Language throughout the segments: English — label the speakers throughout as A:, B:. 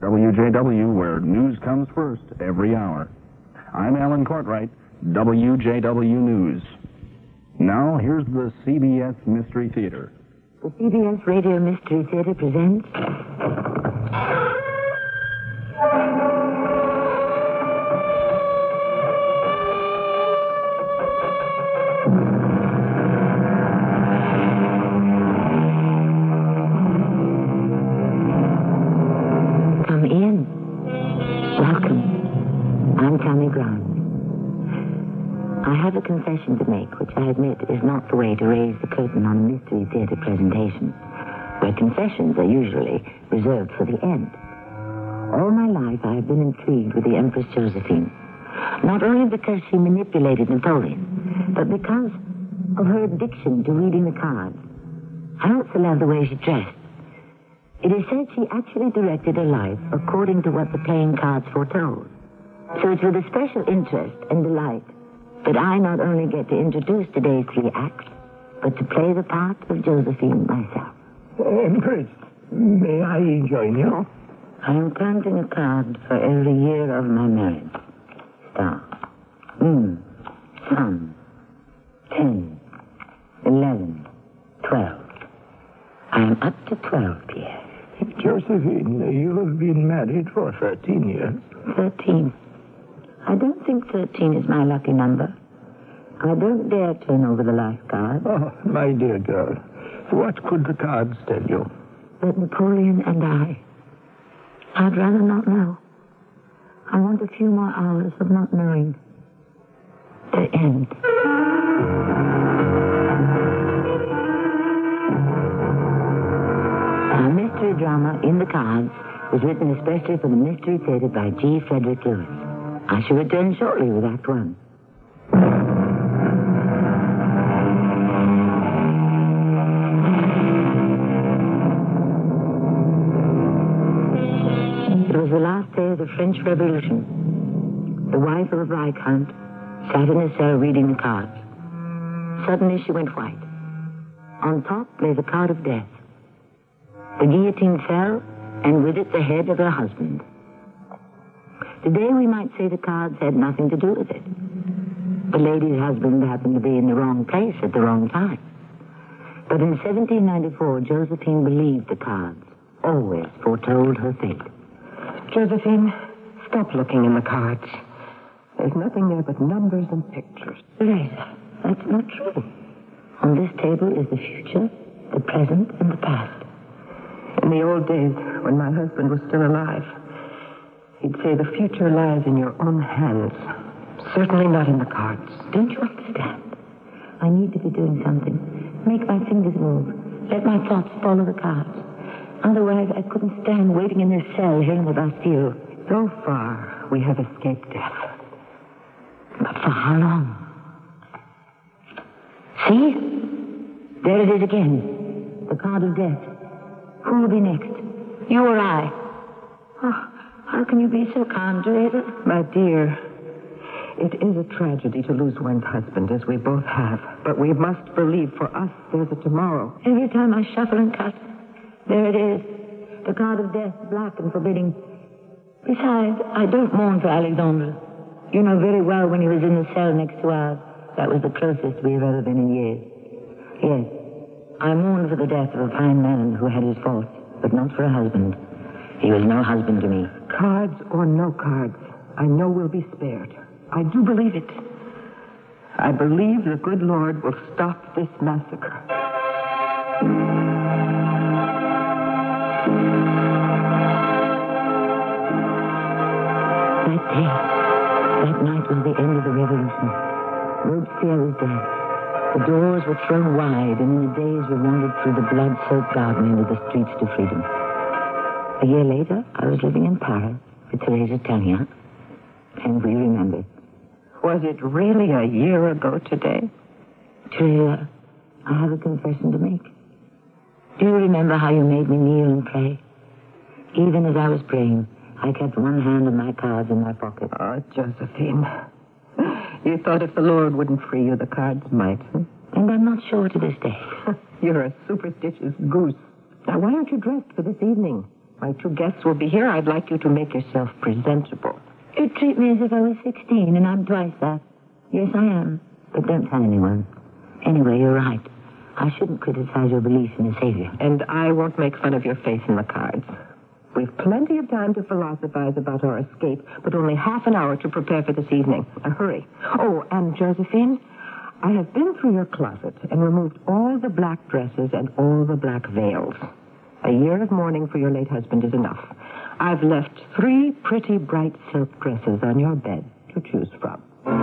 A: WJW, where news comes first every hour. I'm Alan Courtwright, WJW News. Now, here's the CBS Mystery Theater.
B: The CBS Radio Mystery Theater presents... Come in. Welcome. I'm Tammy Brown. I have a confession to make, which I admit is not the way to raise the curtain on a Mystery Theater presentation, where confessions are usually reserved for the end. All my life, I have been intrigued with the Empress Josephine, not only because she manipulated Napoleon, but because of her addiction to reading the cards. I also love the way she dressed. It is said she actually directed her life according to what the playing cards foretold. So it's with a special interest and delight that I not only get to introduce today's three acts, but to play the part of Josephine myself.
C: Empress, may I join you?
B: I am counting a card for every year of my marriage. Star. Moon. Sun. 10. 11. 12. I am up to 12, Pierre.
C: Josephine, you have been married for 13 years.
B: 13. I don't think 13 is my lucky number. I don't dare turn over the life card.
C: Oh, my dear girl, what could the cards tell you?
B: That Napoleon and I'd rather not know. I want a few more hours of not knowing. To end. Our mystery drama, In the Cards, was written especially for the Mystery Theater by G. Frederick Lewis. I shall return shortly with Act One. It was the last day of the French Revolution. The wife of a viscount sat in a cell reading the cards. Suddenly she went white. On top lay the card of death. The guillotine fell, and with it the head of her husband. Today we might say the cards had nothing to do with it. The lady's husband happened to be in the wrong place at the wrong time. But in 1794, Josephine believed the cards always foretold her fate.
D: Josephine, stop looking in the cards. There's nothing there but numbers and pictures.
B: Teresa, that's not true. On this table is the future, the present, and the past.
D: In the old days, when my husband was still alive, he'd say the future lies in your own hands. Certainly not in the cards.
B: Don't you understand? I need to be doing something. Make my fingers move. Let my thoughts follow the cards. Otherwise, I couldn't stand waiting in this cell here in the Bastille.
D: So far, we have escaped death.
B: But for how long? See? There it is again. The card of death. Who will be next? You or I? Oh, how can you be so calm, Teresa?
D: My dear, it is a tragedy to lose one's husband, as we both have. But we must believe for us there's a tomorrow.
B: Every time I shuffle and cut, there it is. The card of death, black and forbidding. Besides, I don't mourn for Alexandre. You know very well when he was in the cell next to ours. That was the closest we have ever been in years. Yes, I mourn for the death of a fine man who had his faults, but not for a husband. He was no husband to me.
D: Cards or no cards, I know we'll be spared. I do believe it. I believe the good Lord will stop this massacre.
B: That day, that night was the end of the revolution. Robespierre was dead. The doors were thrown wide, and in a daze we wandered through the blood-soaked garden into the streets to freedom. A year later, I was living in Paris with Teresa Tallien, and we remembered.
D: Was it really a year ago today?
B: Teresa, I have a confession to make. Do you remember how you made me kneel and pray? Even as I was praying, I kept one hand on my cards in my pocket.
D: Oh, Josephine. You thought if the Lord wouldn't free you, the cards might, huh?
B: And I'm not sure to this day.
D: You're a superstitious goose. Now, why aren't you dressed for this evening? My two guests will be here. I'd like you to make yourself presentable.
B: You treat me as if I was 16, and I'm twice that. Yes, I am. But don't tell anyone. Anyway, you're right. I shouldn't criticize your belief in a savior.
D: And I won't make fun of your face in the cards. We've plenty of time to philosophize about our escape, but only half an hour to prepare for this evening. Hurry. Oh, and Josephine, I have been through your closet and removed all the black dresses and all the black veils. A year of mourning for your late husband is enough. I've left 3 pretty bright silk dresses on your bed to choose from.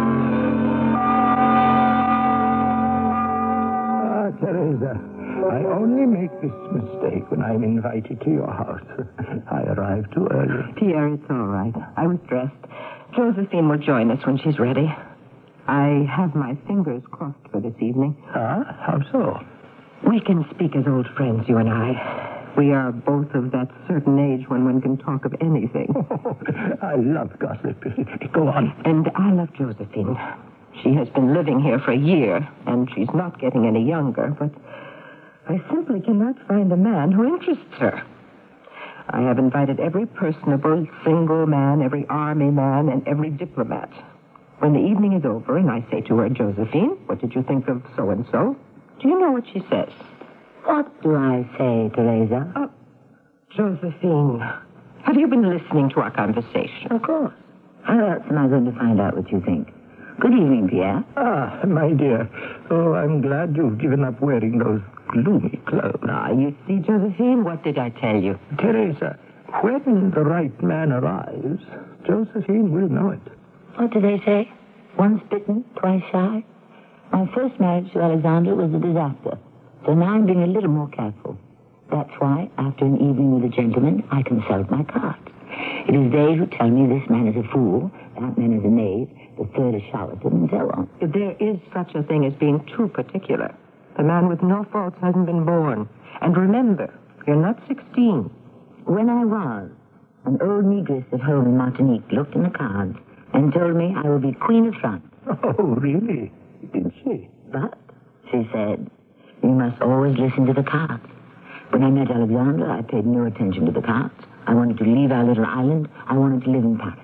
C: Teresa, I only make this mistake when I'm invited to your house. I arrive too early.
D: Pierre, it's all right. I was dressed. Josephine will join us when she's ready. I have my fingers crossed for this evening.
C: Ah, how so?
D: We can speak as old friends, you and I. We are both of that certain age when one can talk of anything.
C: I love gossip. Go on.
D: And I love Josephine. She has been living here for a year, and she's not getting any younger, but I simply cannot find a man who interests her. I have invited every personable single man, every army man, and every diplomat. When the evening is over and I say to her, Josephine, what did you think of so-and-so? Do you know what she says?
B: What do I say, Teresa?
D: Josephine, have you been listening to our conversation?
B: Of course. How else am I going to find out what you think? Good evening, Pierre.
C: Ah, my dear. Oh, I'm glad you've given up wearing those gloomy clothes.
D: Ah, you see, Josephine, what did I tell you?
C: Teresa, when the right man arrives, Josephine will know it.
B: What do they say? Once bitten, twice shy? My first marriage to Alexandra was a disaster, so now I'm being a little more careful. That's why, after an evening with a gentleman, I consult my cards. It is they who tell me this man is a fool, that man is a knave, the third a charlatan, and so on.
D: There is such a thing as being too particular. The man with no faults hasn't been born. And remember, you're not 16.
B: When I was, an old negress at home in Martinique looked in the cards and told me I will be Queen of France.
C: Oh, really? Did she?
B: But, she said, you must always listen to the cards. When I met Alexandra, I paid no attention to the cards. I wanted to leave our little island. I wanted to live in Paris.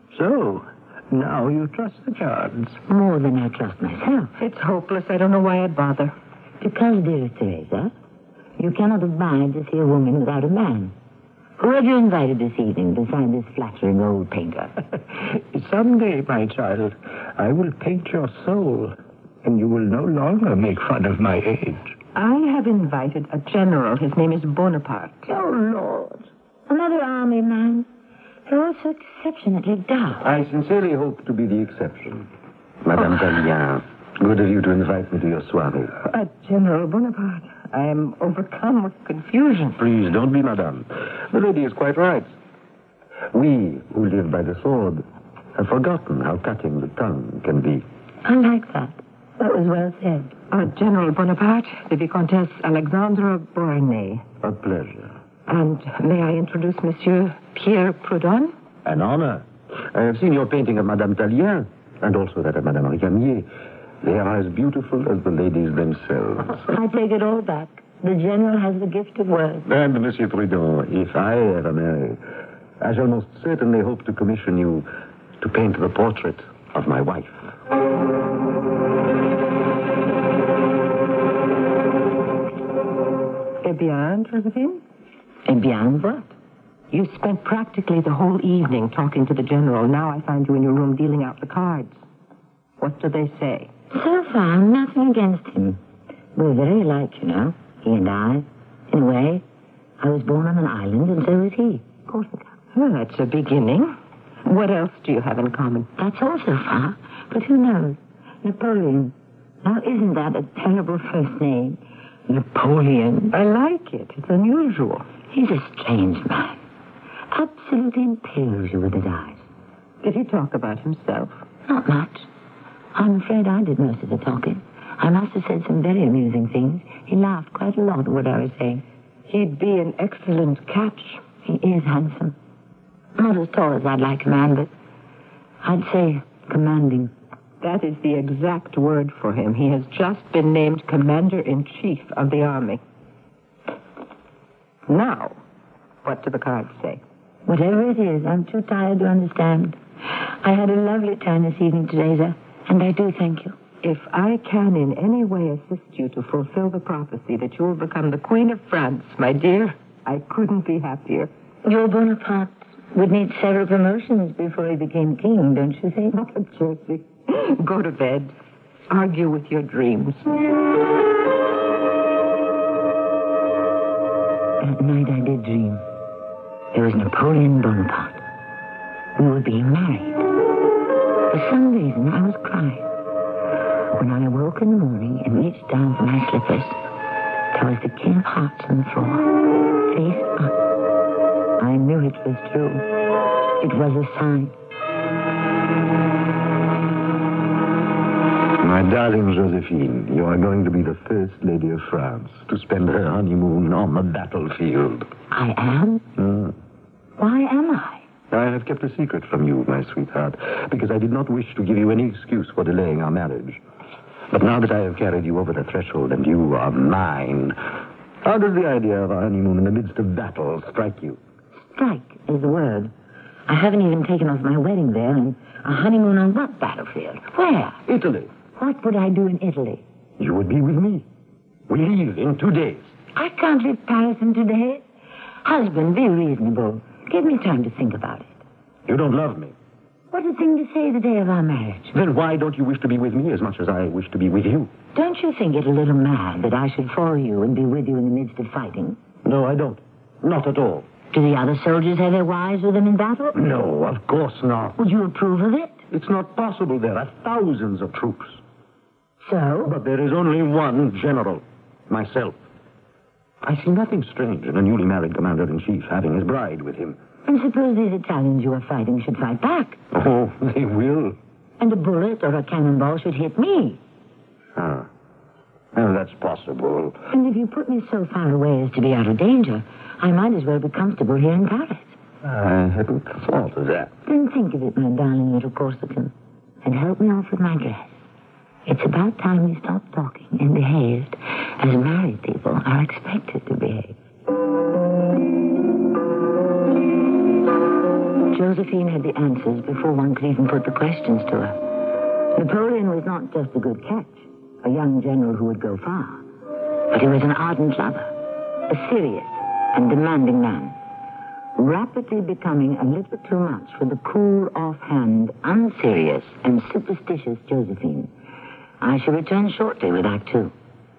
C: So, now you trust the cards.
B: More than I trust myself.
D: It's hopeless. I don't know why I'd bother.
B: Because, dearest Teresa, you cannot abide to see a woman without a man. Who have you invited this evening beside this flattering old painter?
C: Someday, my child, I will paint your soul, and you will no longer make fun of my age.
D: I have invited a general. His name is Bonaparte.
B: Oh, Lord. Another army man. You're all so exceptionally dark.
E: I sincerely hope to be the exception. Madame Tallien, good of you to invite me to your soirée.
D: General Bonaparte, I am overcome with confusion.
E: Please, don't be madame. The lady is quite right. We, who live by the sword, have forgotten how cutting the tongue can be.
B: I like that. That was well said.
D: General Bonaparte, the Vicomtesse Alexandra Beauharnais.
E: A pleasure.
D: And may I introduce Monsieur Pierre Proudhon?
E: An honor. I have seen your painting of Madame Tallien, and also that of Madame Récamier. They are as beautiful as the ladies themselves.
B: I take it all back. The general has the gift of words.
E: And, Monsieur Proudhon, if I ever marry, I shall most certainly hope to commission you to paint the portrait of my wife.
D: Eh bien, Josephine?
B: Eh bien, what?
D: You spent practically the whole evening talking to the general. Now I find you in your room dealing out the cards. What do they say?
B: So far, nothing against him. We're very alike, you know, he and I. In a way, I was born on an island, and so was he. Corsica.
D: Well, that's a beginning. What else do you have in common?
B: That's all so far, but who knows? Napoleon. Now, isn't that a terrible first name? Napoleon.
D: I like it. It's unusual.
B: He's a strange man. Absolutely impales you with his eyes.
D: Did he talk about himself?
B: Not much. I'm afraid I did most of the talking. I must have said some very amusing things. He laughed quite a lot at what I was saying.
D: He'd be an excellent catch.
B: He is handsome. Not as tall as I'd like a man, but I'd say commanding.
D: That is the exact word for him. He has just been named Commander-in-Chief of the Army. Now, What do the cards say?
B: Whatever it is, I'm too tired to understand. I had a lovely time this evening, Teresa, and I do thank you.
D: If I can in any way assist you to fulfill the prophecy that you will become the Queen of France, my dear, I couldn't be happier.
B: Your Bonaparte would need several promotions before he became king, don't you think?
D: Oh, Josie, go to bed. Argue with your dreams.
B: That night I did dream. There was Napoleon Bonaparte. We were being married. For some reason, I was crying. When I awoke in the morning and reached down for my slippers, there was the King of Hearts on the floor, face up. I knew it was true. It was a sign.
E: My darling Josephine, you are going to be the first lady of France to spend her honeymoon on the battlefield.
B: I am? Why am I?
E: I have kept a secret from you, my sweetheart, because I did not wish to give you any excuse for delaying our marriage. But now that I have carried you over the threshold and you are mine, how does the idea of a honeymoon in the midst of battle strike you?
B: Strike is the word. I haven't even taken off my wedding veil, and a honeymoon on what battlefield? Where?
E: Italy.
B: What would I do in Italy?
E: You would be with me. We leave in 2 days.
B: I can't leave Paris in 2 days. Husband, be reasonable. Give me time to think about it.
E: You don't love me.
B: What a thing to say the day of our marriage.
E: Then why don't you wish to be with me as much as I wish to be with you?
B: Don't you think it a little mad that I should follow you and be with you in the midst of fighting?
E: No, I don't. Not at all.
B: Do the other soldiers have their wives with them in battle?
E: No, of course not.
B: Would you approve of it?
E: It's not possible. There are thousands of troops.
B: So?
E: But there is only one general. Myself. I see nothing strange in a newly married commander-in-chief having his bride with him.
B: And suppose these Italians you are fighting should fight back.
E: Oh, they will.
B: And a bullet or a cannonball should hit me.
E: Ah. Well, that's possible.
B: And if you put me so far away as to be out of danger, I might as well be comfortable here in Paris.
E: I hadn't thought of that.
B: Then think of it, my darling little Corsican, and help me off with my dress. It's about time we stopped talking and behaved as married people are expected to behave. Josephine had the answers before one could even put the questions to her. Napoleon was not just a good catch, a young general who would go far, but he was an ardent lover, a serious and demanding man, rapidly becoming a little too much for the cool, offhand, unserious, and superstitious Josephine. I shall return shortly with Act Two.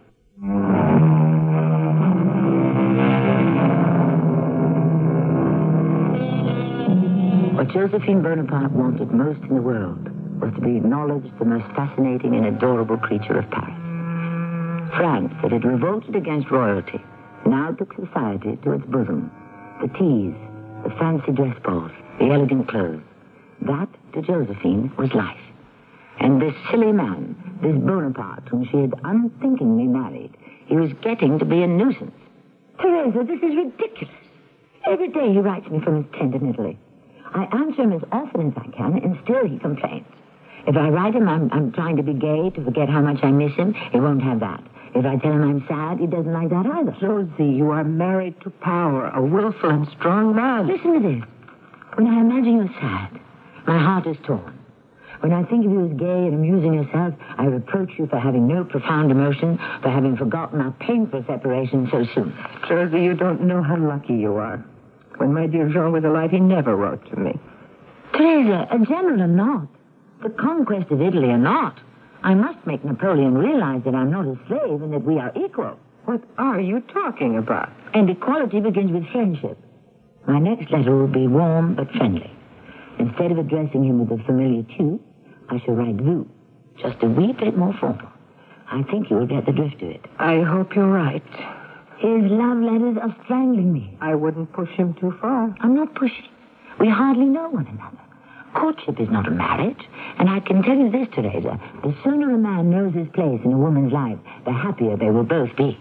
B: What Josephine Bonaparte wanted most in the world was to be acknowledged the most fascinating and adorable creature of Paris. France, that had revolted against royalty, now took society to its bosom. The teas, the fancy dress balls, the elegant clothes. That, to Josephine, was life. And this silly man, this Bonaparte, whom she had unthinkingly married, he was getting to be a nuisance. Teresa, this is ridiculous. Every day he writes me from his tent in Italy. I answer him as often as I can, and still he complains. If I write him I'm trying to be gay, to forget how much I miss him, he won't have that. If I tell him I'm sad, he doesn't like that either.
D: Josie, you are married to power, a willful and strong man.
B: Listen to this. When I imagine you're sad, my heart is torn. When I think of you as gay and amusing yourself, I reproach you for having no profound emotion, for having forgotten our painful separation so soon.
D: Josie, you don't know how lucky you are. When my dear Jean was alive, he never wrote to me.
B: Teresa, a general or not, the conquest of Italy or not, I must make Napoleon realize that I'm not a slave and that we are equal.
D: What are you talking about?
B: And equality begins with friendship. My next letter will be warm but friendly. Instead of addressing him with a familiar tu, I shall write vous, just a wee bit more formal. I think you will get the drift of it.
D: I hope you're right.
B: His love letters are strangling me.
D: I wouldn't push him too far.
B: I'm not pushing. We hardly know one another. Courtship is not a marriage. And I can tell you this, Teresa. The sooner a man knows his place in a woman's life, the happier they will both be.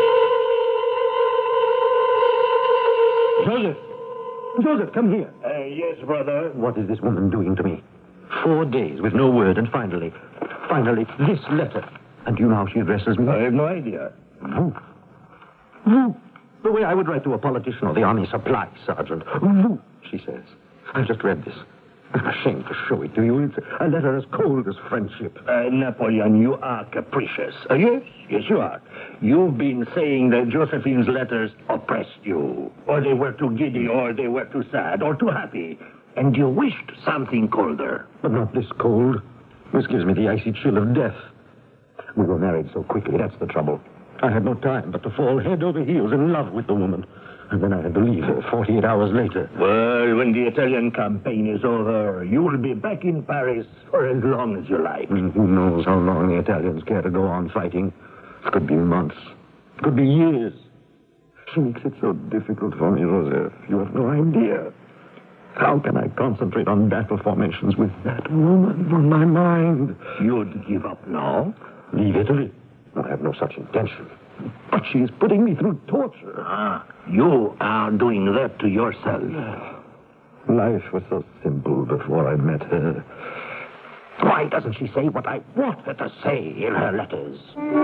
E: Joseph! Joseph, come here.
C: Yes, brother.
E: What is this woman doing to me? 4 days with no word, and finally, this letter. And do you know how she addresses me?
C: I have no idea.
E: Vous.
B: Vous.
E: The way I would write to a politician or the army supply sergeant. Vous, she says. I've just read this. I'm ashamed to show it to you. It's a letter as cold as friendship.
C: Napoleon, you are capricious. Yes, you are. You've been saying that Josephine's letters oppressed you, or they were too giddy, or they were too sad, or too happy, and you wished something colder.
E: But not this cold. This gives me the icy chill of death. We were married so quickly, that's the trouble. I had no time but to fall head over heels in love with the woman. And then I had to leave her 48 hours later.
C: Well, when the Italian campaign is over, you will be back in Paris for as long as you like.
E: Who knows how long the Italians care to go on fighting? It could be months. It could be years. She makes it so difficult for me, Joseph. You have no idea. How can I concentrate on battle formations with that woman on my mind?
C: You'd give up now?
E: Leave Italy? I have no such intention. But she is putting me through torture.
C: You are doing that to yourself.
E: Life was so simple before I met her.
C: Why doesn't she say what I want her to say in her letters?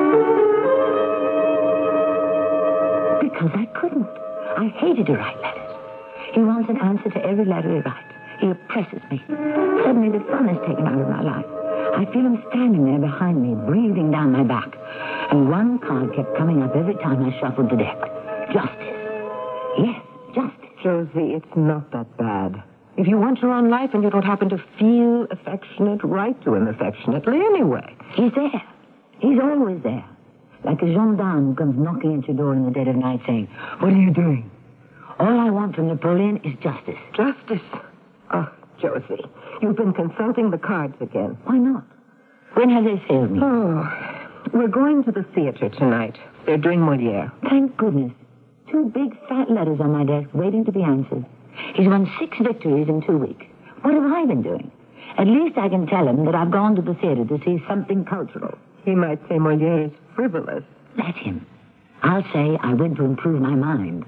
B: Because I couldn't. I hated to write letters. He wants an answer to every letter he writes. He oppresses me. Suddenly the fun is taken out of my life. I feel him standing there behind me, breathing down my back. And one card kept coming up every time I shuffled the deck. Justice. Yes, justice.
D: Josie, it's not that bad. If you want your own life and you don't happen to feel affectionate, write to him affectionately anyway.
B: He's there. He's always there. Like a gendarme who comes knocking at your door in the dead of night saying, "What are you doing?" All I want from Napoleon is justice.
D: Justice? Oh, Josie, you've been consulting the cards again.
B: Why not? When have they failed me?
D: Oh, we're going to the theater tonight. They're doing Molière.
B: Thank goodness. 2 big fat letters on my desk waiting to be answered. He's won 6 victories in 2 weeks. What have I been doing? At least I can tell him that I've gone to the theater to see something cultural.
D: He might say Molière is frivolous.
B: Let him. I'll say I went to improve my mind.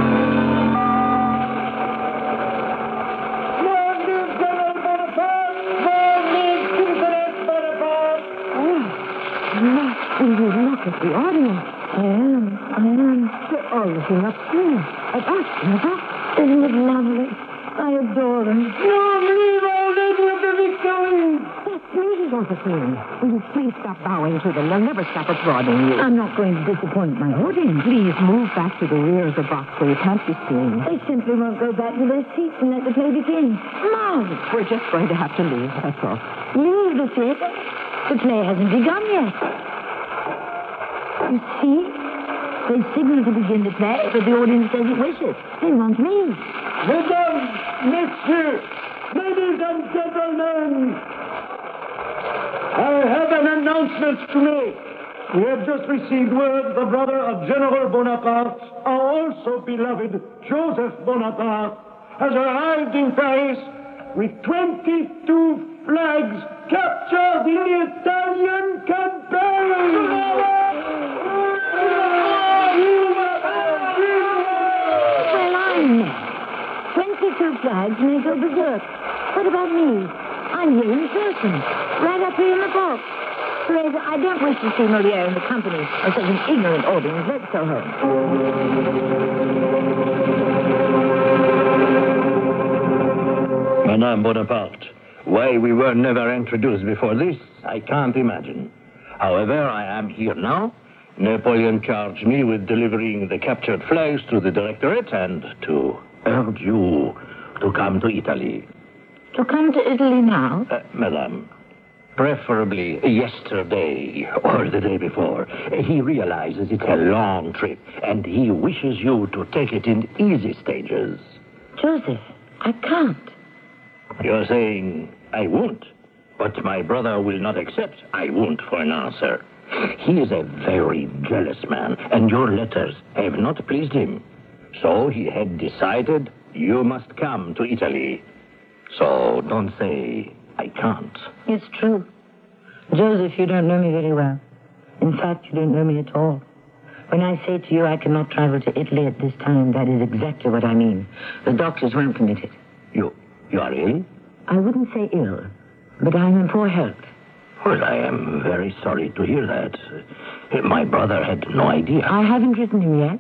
D: Will you look at the audience?
B: I am.
D: They're all looking up here. At us, Mother.
B: Isn't it lovely? I adore them.
D: Long live our Lady of the Victory! That's me, Josephine. Will you please stop bowing to them? They'll never stop applauding you.
B: I'm not going to disappoint my audience.
D: Please move back to the rear of the box where you can't be seen.
B: They simply won't go back to their seats and let the play begin.
D: No, we're just going to have to leave, that's all.
B: Leave the theater? The play hasn't begun yet. You see? They signal to begin the play, but the audience doesn't wish it. They want me.
C: Mesdames, Messieurs, ladies and gentlemen, I have an announcement to make. We have just received word the brother of General Bonaparte, our also beloved Joseph Bonaparte, has arrived in Paris with 22 flags captured in the Italian campaign.
B: Well, I'm next. 22 flags may go berserk. What about me? I'm here in person, right up here in the box. Teresa, I don't wish to see Molière in the company of such an ignorant audience. Let's go home.
C: Madame Bonaparte, why we were never introduced before this, I can't imagine. However, I am here now. Napoleon charged me with delivering the captured flags to the Directorate and to urge you to come to Italy.
B: To come to Italy now?
C: Madame, preferably yesterday or the day before. He realizes it's a long trip, and he wishes you to take it in easy stages.
B: Joseph, I can't.
C: You're saying, I won't, but my brother will not accept I won't for an answer. He is a very jealous man, and your letters have not pleased him. So he had decided you must come to Italy. So don't say, I can't.
B: It's true. Joseph, you don't know me very well. In fact, you don't know me at all. When I say to you I cannot travel to Italy at this time, that is exactly what I mean. The doctors won't permit it.
C: You are ill?
B: I wouldn't say ill, but I'm in poor health.
C: Well, I am very sorry to hear that. My brother had no idea.
B: I haven't written him yet.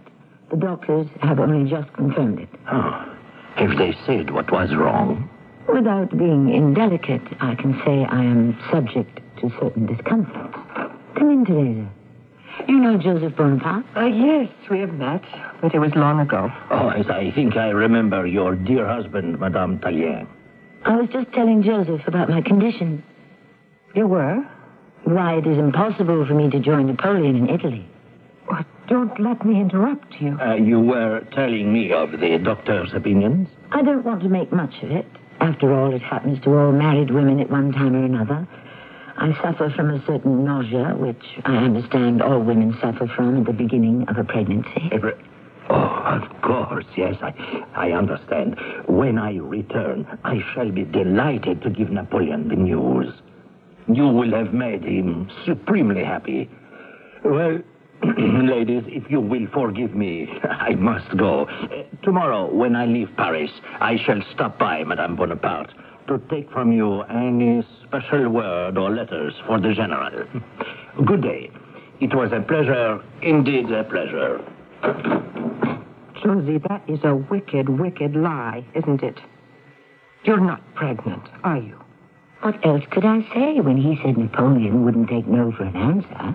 B: The doctors have only just confirmed it.
E: Oh. Have they said what was wrong?
B: Without being indelicate, I can say I am subject to certain discomfort. Come in, Teresa. You know Joseph Bonaparte?
D: Yes, we have met, but it was long ago.
E: Oh, yes, I think I remember your dear husband, Madame Tallien.
B: I was just telling Joseph about my condition.
D: You were?
B: Why it is impossible for me to join Napoleon in Italy.
D: Oh, don't let me interrupt you.
E: You were telling me of the doctor's opinions?
B: I don't want to make much of it. After all, it happens to all married women at one time or another. I suffer from a certain nausea, which I understand all women suffer from at the beginning of a pregnancy.
E: Oh, of course, yes, I understand. When I return, I shall be delighted to give Napoleon the news. You will have made him supremely happy. Well, ladies, if you will forgive me, I must go. Tomorrow, when I leave Paris, I shall stop by Madame Bonaparte to take from you any special word or letters for the General. Good day. It was a pleasure, indeed a pleasure.
D: Josie, that is a wicked, wicked lie, isn't it? You're not pregnant, are you?
B: What else could I say when he said Napoleon wouldn't take no for an answer?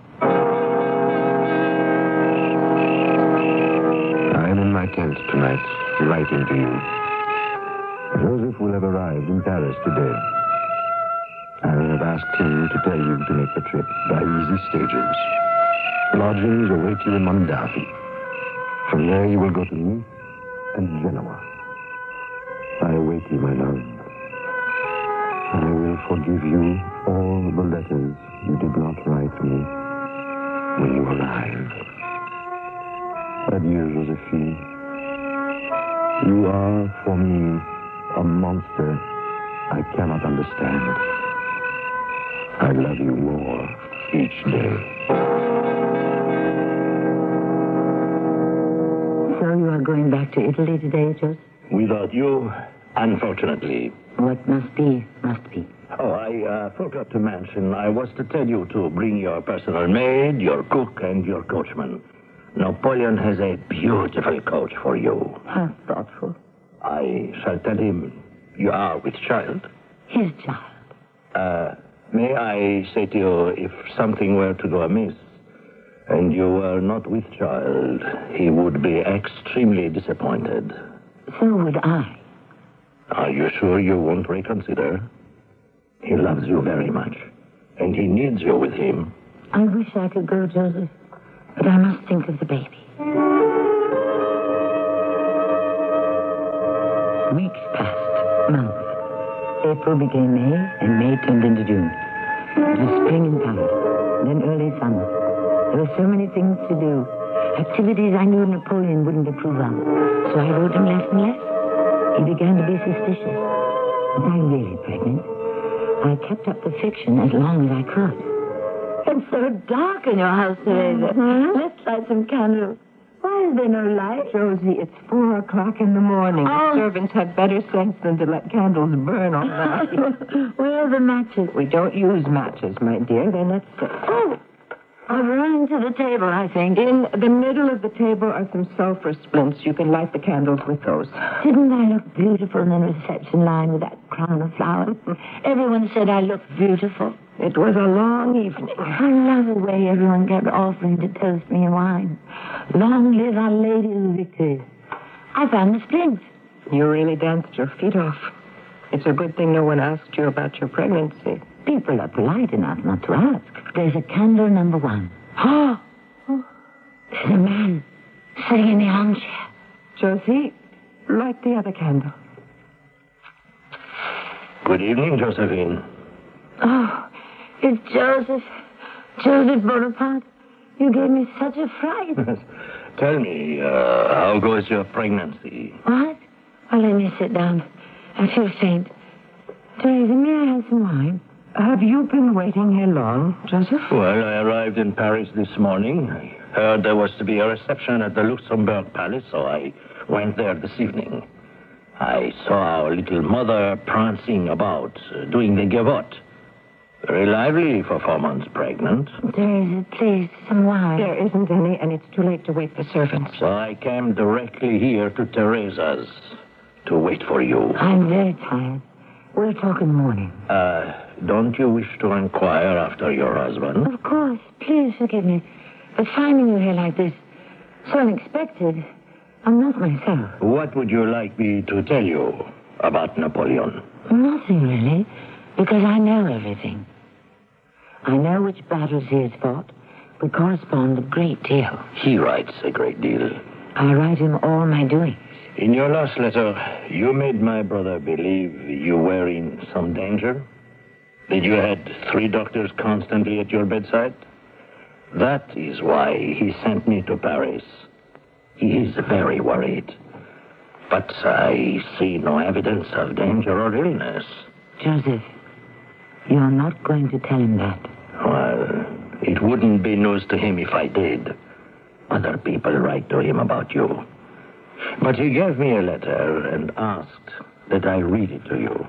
E: I'm in my tent tonight, writing to you. Joseph will have arrived in Paris today. I have asked him to tell you to make the trip by easy stages. Lodgings await you in Mondavi. From there you will go to Nice and Genoa. I await you, my love. I will forgive you all the letters you did not write me when you arrived. Adieu, Josephine. You are, for me, a monster I cannot understand. I love you more each day.
B: So you are going back to Italy today, Joseph?
E: Without you, unfortunately.
B: What must be, must be.
E: Oh, I forgot to mention, I was to tell you to bring your personal maid, your cook, and your coachman. Napoleon has a beautiful coach for you.
B: How thoughtful.
E: I shall tell him you are with child.
B: His child.
E: May I say to you, if something were to go amiss, and you were not with child, he would be extremely disappointed.
B: So would I.
E: Are you sure you won't reconsider? He loves you very much, and he needs you with him.
B: I wish I could go, Joseph, but I must think of the baby. Weeks passed, months. April became May, and May turned into June. It was spring in Paris, then early summer. There were so many things to do, activities I knew Napoleon wouldn't approve of. So I wrote him less and less. He began to be suspicious. Was I really pregnant? I kept up the fiction as long as I could. It's so dark in your house, Teresa. Let's light some candles. Why is there no light?
D: Josie, it's 4 o'clock in the morning.
B: Oh.
D: The servants have better sense than to let candles burn all night.
B: Where are the matches?
D: We don't use matches, my dear. They're not safe.
B: Oh, I've run to the table, I think.
D: In the middle of the table are some sulfur splints. You can light the candles with those.
B: Didn't I look beautiful in the reception line with that crown of flowers? Everyone said I looked beautiful.
D: It was a long evening.
B: I love the way everyone kept offering to toast me in wine. Long live our Lady of the Victories. I found the splints.
D: You really danced your feet off. It's a good thing no one asked you about your pregnancy.
B: People are polite enough not to ask. There's a candle number 1. Oh! There's a man sitting in the armchair.
D: Josie, light the other candle.
E: Good evening, Josephine.
B: Oh, it's Joseph. Joseph Bonaparte. You gave me such a fright.
E: Tell me, how goes your pregnancy?
B: What? Oh, let me sit down. I feel faint. Teresa, may I have some wine?
D: Have you been waiting here long, Joseph?
E: Well, I arrived in Paris this morning. I heard there was to be a reception at the Luxembourg Palace, so I went there this evening. I saw our little mother prancing about, doing the gavotte.
F: Very lively for 4 months pregnant.
B: Teresa, please, some wine.
D: There isn't any, and it's too late to wait for servants.
F: So I came directly here to Teresa's to wait for you.
B: I'm very tired. We'll talk in the morning.
F: Don't you wish to inquire after your husband?
B: Of course. Please forgive me. But finding you here like this, so unexpected, I'm not myself.
F: What would you like me to tell you about Napoleon?
B: Nothing, really, because I know everything. I know which battles he has fought. We correspond a great deal.
F: He writes a great deal.
B: I write him all my doings.
F: In your last letter, you made my brother believe you were in some danger. That you had 3 doctors constantly at your bedside. That is why he sent me to Paris. He is very worried. But I see no evidence of danger or illness.
B: Joseph, you're not going to tell him that.
F: Well, it wouldn't be news to him if I did. Other people write to him about you. But he gave me a letter and asked that I read it to you.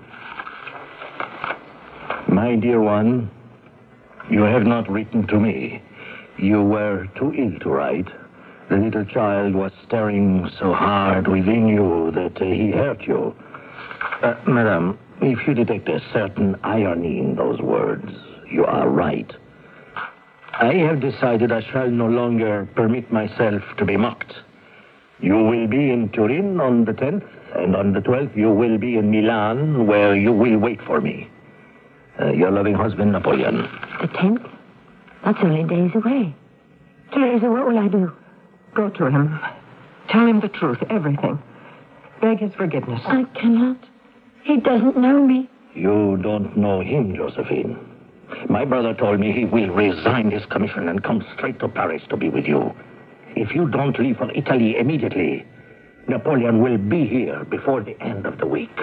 F: My dear one, you have not written to me. You were too ill to write. The little child was staring so hard within you that he hurt you. Madam, if you detect a certain irony in those words, you are right. I have decided I shall no longer permit myself to be mocked. You will be in Turin on the 10th, and on the 12th you will be in Milan, where you will wait for me. Your loving husband, Napoleon.
B: The 10th? That's only days away. Teresa, what will I do?
D: Go to him. Tell him the truth, everything. Beg his forgiveness.
B: I cannot. He doesn't know me.
F: You don't know him, Josephine. My brother told me he will resign his commission and come straight to Paris to be with you. If you don't leave for Italy immediately, Napoleon will be here before the end of the week.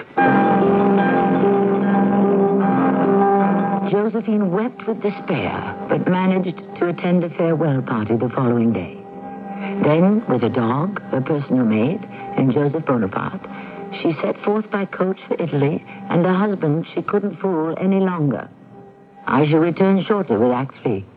B: Josephine wept with despair, but managed to attend a farewell party the following day. Then, with a dog, her personal maid, and Joseph Bonaparte, she set forth by coach for Italy, and her husband she couldn't fool any longer. I shall return shortly with Act 3.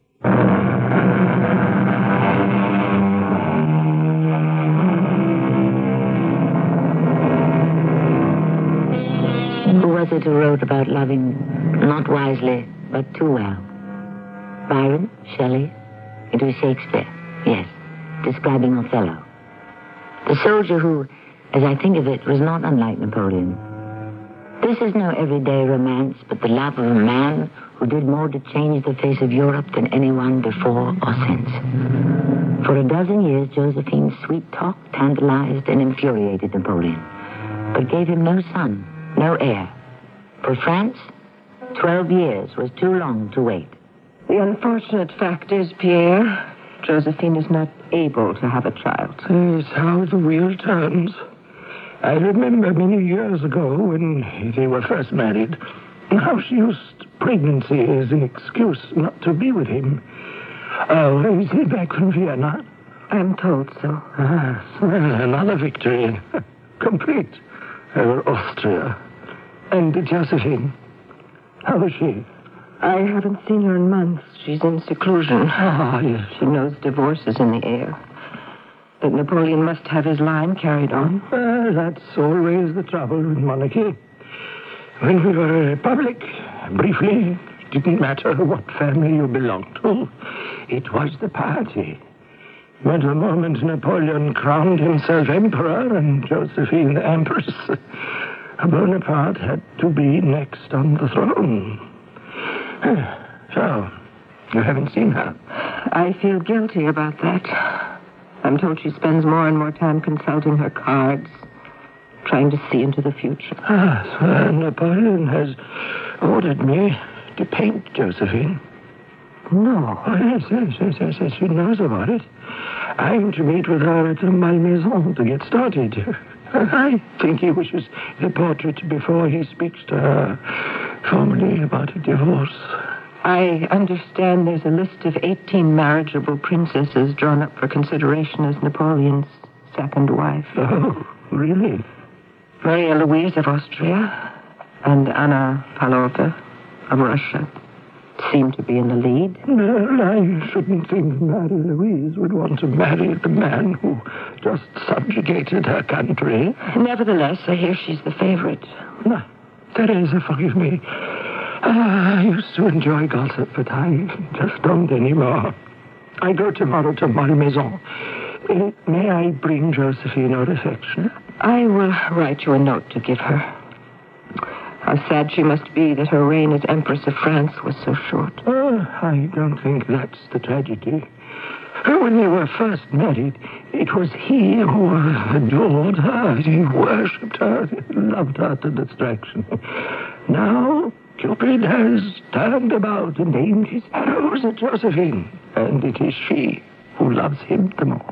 B: Who was it who wrote about loving not wisely, but too well? Byron? Shelley? It was Shakespeare, yes, describing Othello. The soldier who, as I think of it, was not unlike Napoleon. This is no everyday romance, but the love of a man who did more to change the face of Europe than anyone before or since. For a dozen years, Josephine's sweet talk tantalized and infuriated Napoleon, but gave him no son, no heir. For France, 12 years was too long to wait.
D: The unfortunate fact is, Pierre, Josephine is not able to have a child.
C: That is how the wheel turns. I remember many years ago when they were first married, how she used pregnancy as an excuse not to be with him. Oh, is he back from Vienna?
D: I'm told so.
C: Ah, well, another victory. Complete over Austria. And Josephine, how is she?
D: I haven't seen her in months. She's in seclusion.
C: Ah, yes.
D: She knows divorce is in the air. But Napoleon must have his line carried on.
C: Well, that's always the trouble with monarchy. When we were a republic, briefly, it didn't matter what family you belonged to. It was the party. But the moment Napoleon crowned himself emperor and Josephine the empress, Bonaparte had to be next on the throne. So, you haven't seen her?
D: I feel guilty about that. I'm told she spends more and more time consulting her cards, trying to see into the future.
C: Ah, Napoleon has ordered me to paint Josephine.
D: No.
C: Oh, yes, she knows about it. I'm to meet with her at the Malmaison to get started. I think he wishes the portrait before he speaks to her formally about a divorce.
D: I understand there's a list of 18 marriageable princesses drawn up for consideration as Napoleon's second wife.
C: Oh, really?
D: Maria Louise of Austria and Anna Pavlovna of Russia. seem to be in the lead.
C: Well, I shouldn't think Marie-Louise would want to marry the man who just subjugated her country.
D: Nevertheless, I hear she's the favorite.
C: No, Teresa, forgive me. I used to enjoy gossip, but I just don't anymore. I go tomorrow to Malmaison. May I bring Josephine our affection?
D: I will write you a note to give her. How sad she must be that her reign as Empress of France was so short.
C: Oh, I don't think that's the tragedy. When they were first married, it was he who adored her. He worshipped her, he loved her to distraction. Now, Cupid has turned about and aimed his arrows at Josephine, and it is she who loves him the more.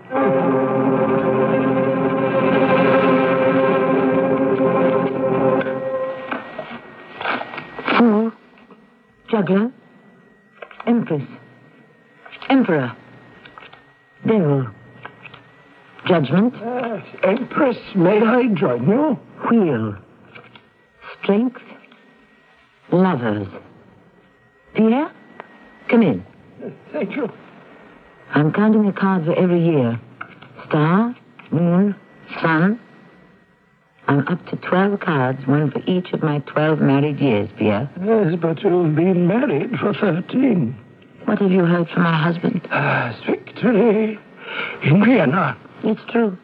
B: Fool, juggler, empress, emperor, devil, judgment,
C: Empress, may I join you?
B: wheel, strength, lovers. Pierre, come in.
C: Thank you.
B: I'm counting the cards for every year. Star, moon, sun. I'm up to 12 cards, one for each of my 12 married years, Pierre.
C: Yes, but you've been married for 13.
B: What have you heard from my husband?
C: Victory in Vienna.
B: It's true.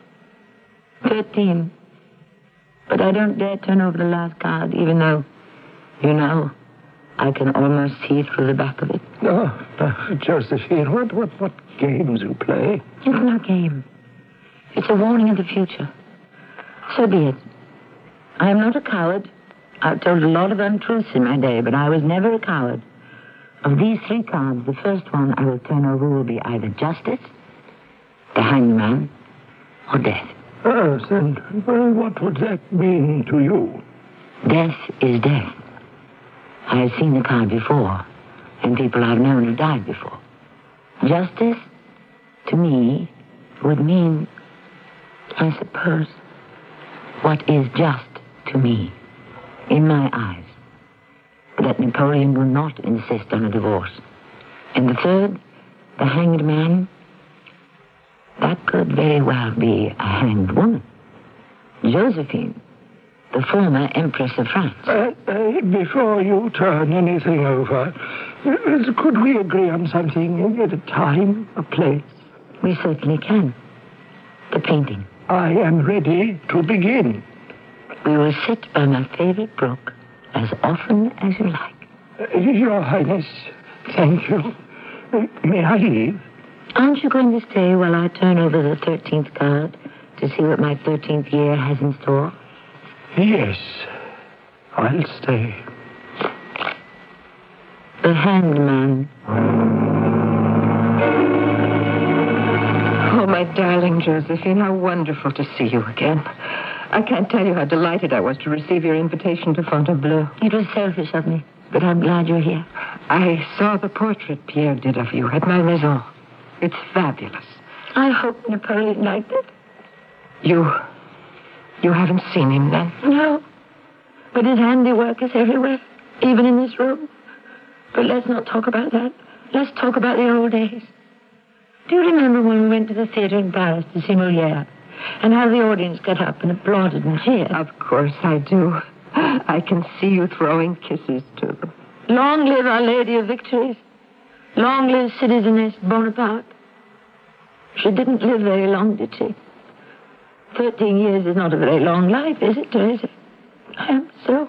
B: 13. But I don't dare turn over the last card, even though, you know, I can almost see through the back of it.
C: Oh, Josephine, what games you play?
B: It's no game. It's a warning of the future. So be it. I am not a coward. I've told a lot of untruths in my day, but I was never a coward. Of these 3 cards, the first one I will turn over will be either justice, the hangman, or death.
C: Yes, and well, what would that mean to you?
B: Death is death. I have seen the card before, and people I've known have died before. Justice, to me, would mean, I suppose, what is just to me, in my eyes. That Napoleon will not insist on a divorce. And the third, the hanged man, that could very well be a hanged woman. Josephine, the former Empress of France.
C: Before you turn anything over, could we agree on something at a time, a place?
B: We certainly can. The painting.
C: I am ready to begin.
B: We will sit by my favorite brook as often as you like.
C: Your Highness, thank you. May I leave?
B: Aren't you going to stay while I turn over the 13th card to see what my 13th year has in store?
C: Yes, I'll stay.
B: The hanged man.
D: Oh, my darling Josephine, how wonderful to see you again. I can't tell you how delighted I was to receive your invitation to Fontainebleau.
B: It was selfish of me, but I'm glad you're here.
D: I saw the portrait Pierre did of you at Malmaison. It's fabulous.
B: I hope Napoleon liked it.
D: You haven't seen him then?
B: No, but his handiwork is everywhere, even in this room. But let's not talk about that. Let's talk about the old days. Do you remember when we went to the theater in Paris to see Molière, and how the audience got up and applauded and cheered?
D: Of course I do. I can see you throwing kisses to them.
B: Long live Our Lady of Victories. Long live Citizeness Bonaparte. She didn't live very long, did she? 13 years is not a very long life, is it, Teresa? I am so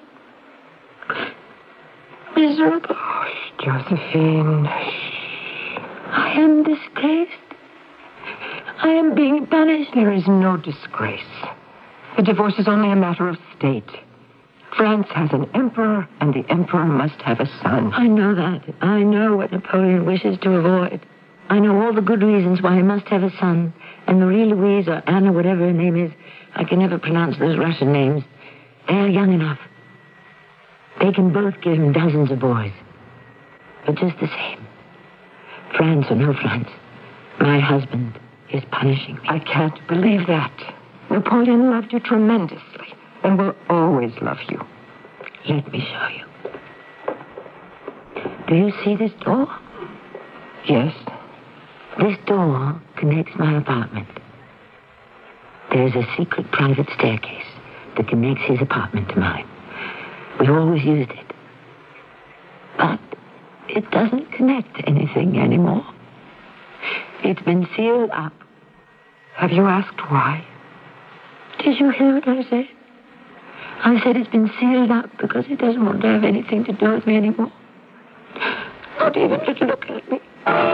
B: miserable.
D: Oh, Josephine.
B: I am disgraced. I am being punished.
D: There is no disgrace. The divorce is only a matter of state. France has an emperor, and the emperor must have a son.
B: I know that. I know what Napoleon wishes to avoid. I know all the good reasons why he must have a son. And Marie-Louise or Anna, whatever her name is, I can never pronounce those Russian names. They're young enough. They can both give him dozens of boys. But just the same, France or no France, my husband is punishing me.
D: I can't believe that. Napoleon loved you tremendously and will always love you.
B: Let me show you. Do you see this door?
D: Yes.
B: This door connects my apartment. There is a secret private staircase that connects his apartment to mine. We always used it. But it doesn't connect to anything anymore. It's been sealed up.
D: Have you asked why?
B: Did you hear what I said? I said it's been sealed up because it doesn't want to have anything to do with me anymore. Not even to look at me.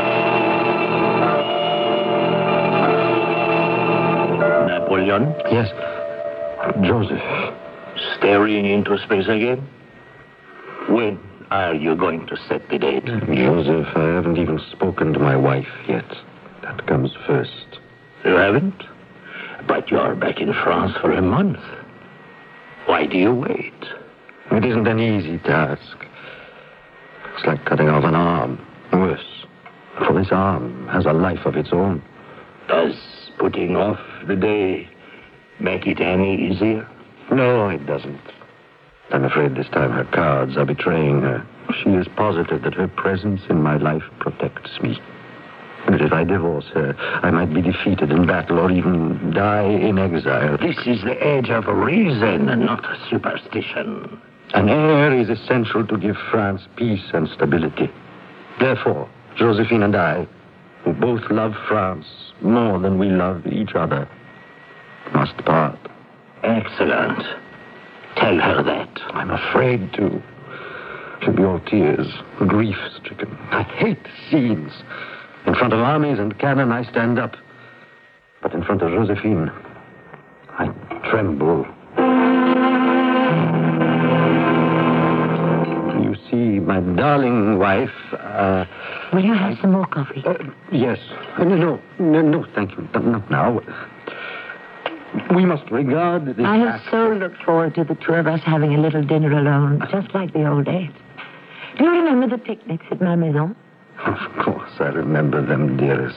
F: Napoleon?
E: Yes. Joseph.
F: Staring into space again? When are you going to set the date?
E: Joseph, I haven't even spoken to my wife yet. That comes first.
F: You haven't? But you're back in France for a month. Why do you wait?
E: It isn't an easy task. It's like cutting off an arm. Worse, for this arm has a life of its own.
F: Does putting off the day make it any easier?
E: No, it doesn't. I'm afraid this time her cards are betraying her. She is positive that her presence in my life protects me. That if I divorce her, I might be defeated in battle or even die in exile.
F: This is the age of reason and not superstition.
E: An heir is essential to give France peace and stability. Therefore, Josephine and I, who both love France more than we love each other, must part.
F: Excellent. Tell her that.
E: I'm afraid to. She'll be all tears, grief-stricken. I hate scenes. In front of armies and cannon, I stand up. But in front of Josephine, I tremble. You see, my darling wife,
B: Will you have some more coffee?
E: Yes. No, thank you. Not now. We must regard this...
B: I have so looked forward to the two of us having a little dinner alone, just like the old days. Do you remember the picnics at ma maison?
E: Of course, I remember them, dearest.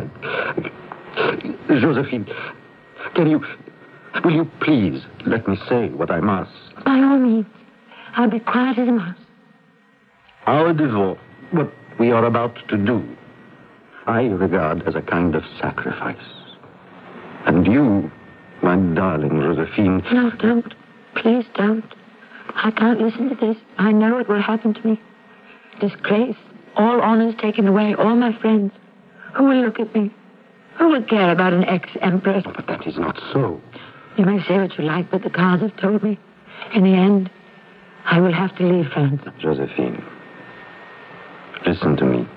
E: Josephine, will you please let me say what I must?
B: By all means. I'll be quiet as a mouse.
E: Our divorce, what we are about to do, I regard as a kind of sacrifice. And you, my darling Josephine...
B: No, don't. Please don't. I can't listen to this. I know it will happen to me. Disgrace. All honors taken away. All my friends. Who will look at me? Who will care about an ex-empress?
E: But that is not so.
B: You may say what you like, but the cards have told me. In the end, I will have to leave France.
E: Josephine, listen to me.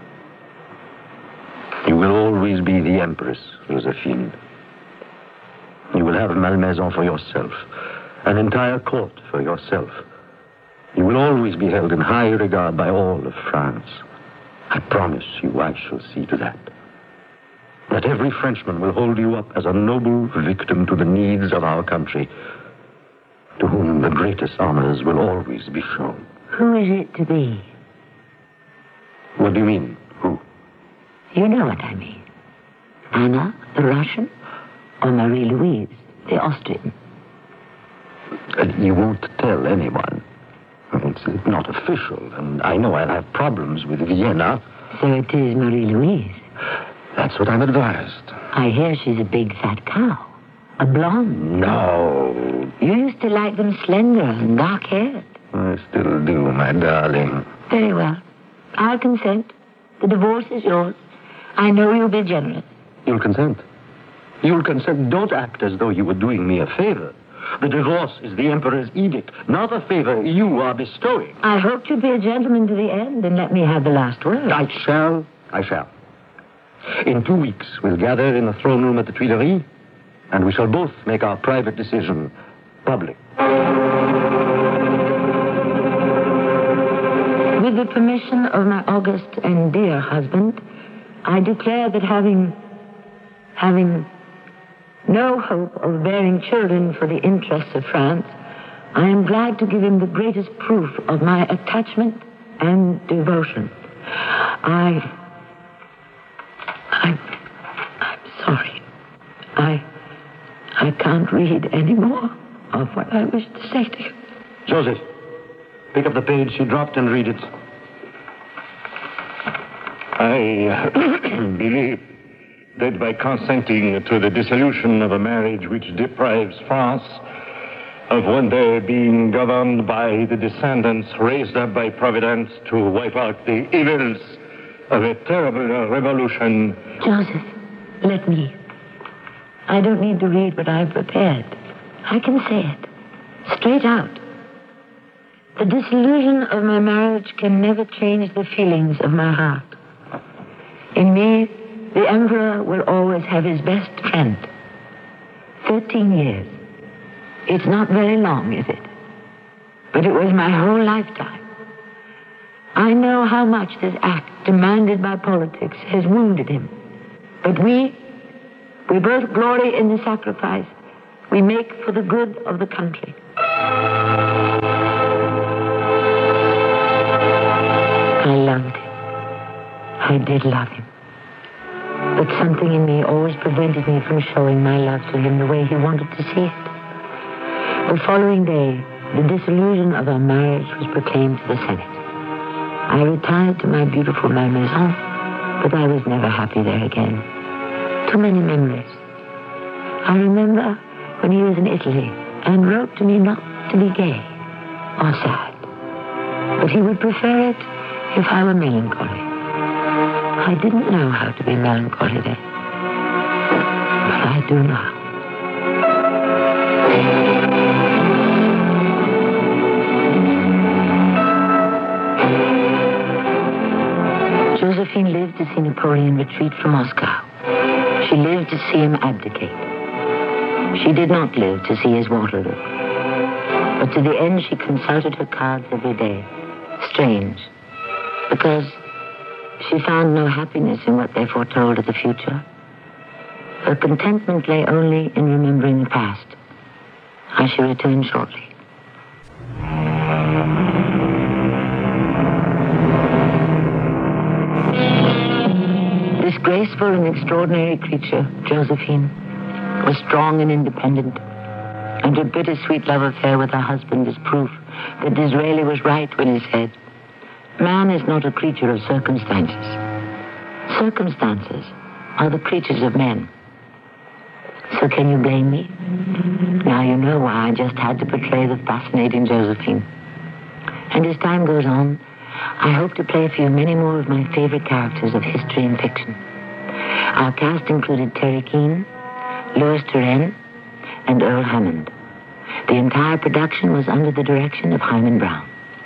E: You will always be the Empress, Josephine. You will have Malmaison for yourself, an entire court for yourself. You will always be held in high regard by all of France. I promise you I shall see to that. That every Frenchman will hold you up as a noble victim to the needs of our country, to whom the greatest honors will always be shown.
B: Who is it to be?
E: What do you mean, who?
B: You know what I mean. Anna, the Russian, or Marie-Louise, the Austrian?
E: You won't tell anyone. It's not official, and I know I'll have problems with Vienna.
B: So it is Marie-Louise.
E: That's what I'm advised.
B: I hear she's a big fat cow. A blonde.
E: No.
B: You used to like them slender and dark-haired.
E: I still do, my darling.
B: Very well. I'll consent. The divorce is yours. I know you'll be generous.
E: You'll consent? You'll consent. Don't act as though you were doing me a favor. The divorce is the Emperor's edict, not a favor you are bestowing.
B: I hope you'll be a gentleman to the end and let me have the last word.
E: I shall. In 2 weeks, we'll gather in the throne room at the Tuileries, and we shall both make our private decision public.
B: With the permission of my august and dear husband, I declare that having no hope of bearing children for the interests of France, I am glad to give him the greatest proof of my attachment and devotion. I'm sorry. I can't read any more of what I wish to say to you.
E: Joseph, pick up the page she dropped and read it.
F: I believe that by consenting to the dissolution of a marriage which deprives France of one day being governed by the descendants raised up by Providence to wipe out the evils of a terrible revolution.
B: Joseph, let me. I don't need to read what I've prepared. I can say it. Straight out. The dissolution of my marriage can never change the feelings of my heart. In me, the Emperor will always have his best friend. 13 years. It's not very long, is it? But it was my whole lifetime. I know how much this act, demanded by politics, has wounded him. But we both glory in the sacrifice we make for the good of the country. I loved him. I did love him. But something in me always prevented me from showing my love to him the way he wanted to see it. The following day, the dissolution of our marriage was proclaimed to the Senate. I retired to my beautiful Malmaison, but I was never happy there again. Too many memories. I remember when he was in Italy and wrote to me not to be gay or sad, but he would prefer it if I were melancholy. I didn't know how to be melancholy then, but I do now. Josephine lived to see Napoleon retreat from Moscow. She lived to see him abdicate. She did not live to see his Waterloo. But to the end, she consulted her cards every day. Strange, because she found no happiness in what they foretold of the future. Her contentment lay only in remembering the past. I shall return shortly. This graceful and extraordinary creature, Josephine, was strong and independent, and her bittersweet love affair with her husband is proof that Disraeli was right when he said, "Man is not a creature of circumstances. Circumstances are the creatures of men." So can you blame me? Now you know why I just had to portray the fascinating Josephine. And as time goes on, I hope to play for you many more of my favorite characters of history and fiction. Our cast included Terry Keane, Louis Turenne, and Earl Hammond. The entire production was under the direction of Hyman Brown.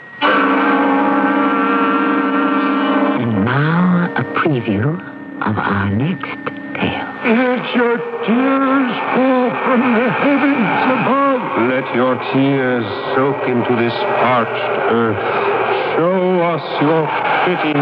B: And now, a preview of our next tale.
C: Let your tears fall from the heavens above.
E: Let your tears soak into this parched earth. Show us your pity.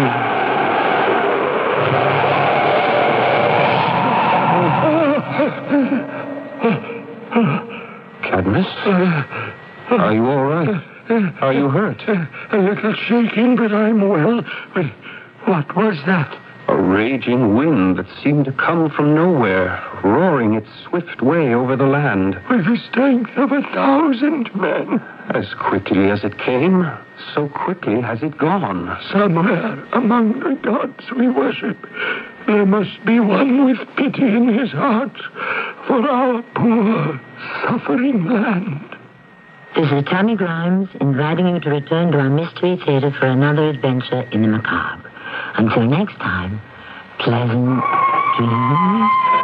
E: Cadmus? Are you all right? Are you hurt?
C: A little shaken, but I'm well. But what was that?
E: A raging wind that seemed to come from nowhere, roaring its swift way over the land.
C: With the strength of 1,000 men.
E: As quickly as it came, so quickly has it gone.
C: Somewhere among the gods we worship, there must be one with pity in his heart for our poor, suffering land.
B: This is Tammy Grimes inviting you to return to our Mystery Theater for another adventure in the macabre. Until next time, pleasant dreams.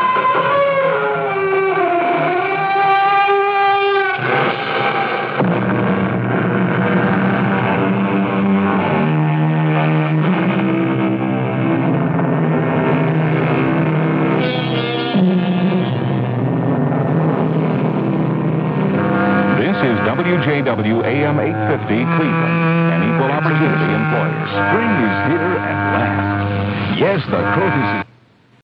G: This is WJW AM 850 Cleveland, an equal opportunity employer. Spring is here at last. Yes, the coat is